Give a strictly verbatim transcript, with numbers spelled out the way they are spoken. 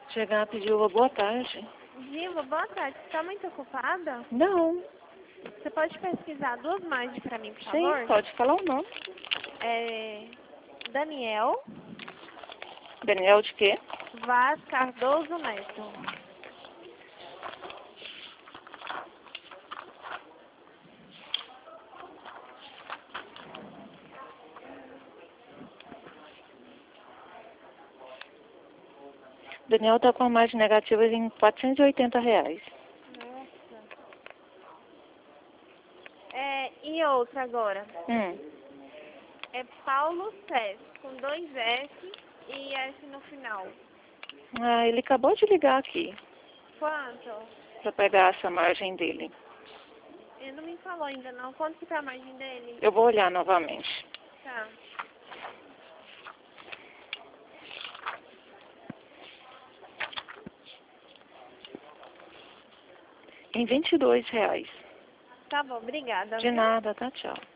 Chegar, pedir uma boa tarde. Diva, boa tarde. Você tá muito ocupada? Não. Você pode pesquisar duas margens pra mim, por Sim, favor? pode falar o nome. É... Daniel Daniel de quê? Vaz Cardoso Neto. Daniel tá com a margem negativa em quatrocentos e oitenta reais. Nossa. É, e outra agora. Hum. É Paulo Cés, com dois S e S no final. Ah, ele acabou de ligar aqui Quanto? pra pegar essa margem dele. Ele não me falou ainda não. Quanto que tá a margem dele? Eu vou olhar novamente. Tá. Em vinte e dois reais. Tá bom, obrigada. De Viu? nada, tá? Tchau.